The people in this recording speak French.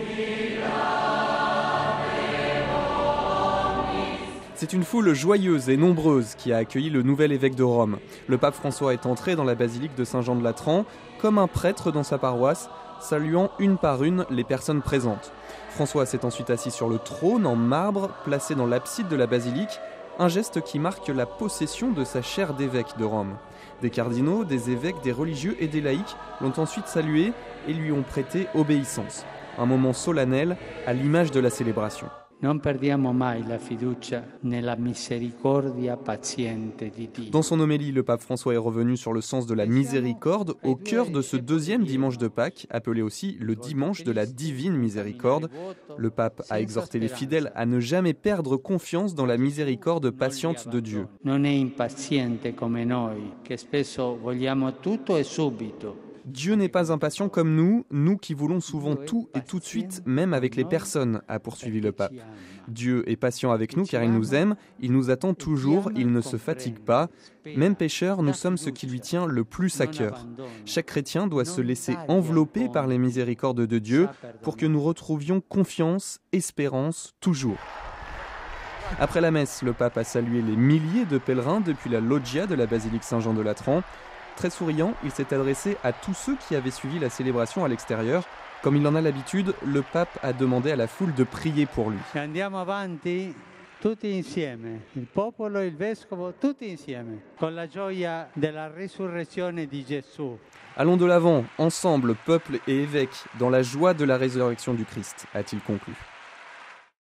C'est une foule joyeuse et nombreuse qui a accueilli le nouvel évêque de Rome. Le pape François est entré dans la basilique de Saint-Jean-de-Latran comme un prêtre dans sa paroisse, saluant une par une les personnes présentes. François s'est ensuite assis sur le trône en marbre placé dans l'abside de la basilique, un geste qui marque la possession de sa chaire d'évêque de Rome. Des cardinaux, des évêques, des religieux et des laïcs l'ont ensuite salué et lui ont prêté obéissance. Un moment solennel à l'image de la célébration. Non perdiamo mai la fiducia nella misericordia paziente di Dio. Dans son homélie, le pape François est revenu sur le sens de la miséricorde au cœur de ce deuxième dimanche de Pâques, appelé aussi le dimanche de la divine miséricorde. Le pape a exhorté les fidèles à ne jamais perdre confiance dans la miséricorde patiente de Dieu. Non è impaziente come noi, che spesso vogliamo tutto e subito. Dieu n'est pas impatient comme nous qui voulons souvent tout et tout de suite, même avec les personnes, a poursuivi le pape. Dieu est patient avec nous car il nous aime, il nous attend toujours, il ne se fatigue pas. Même pécheurs, nous sommes ce qui lui tient le plus à cœur. Chaque chrétien doit se laisser envelopper par les miséricordes de Dieu pour que nous retrouvions confiance, espérance, toujours. Après la messe, le pape a salué les milliers de pèlerins depuis la loggia de la basilique Saint-Jean-de-Latran. Très souriant, il s'est adressé à tous ceux qui avaient suivi la célébration à l'extérieur. Comme il en a l'habitude, le pape a demandé à la foule de prier pour lui. Andiamo avanti tutti insieme, il popolo, il vescovo, tutti insieme, con la gioia della risurrezione di Gesù. Allons de l'avant, ensemble, peuple et évêque, dans la joie de la résurrection du Christ, a-t-il conclu.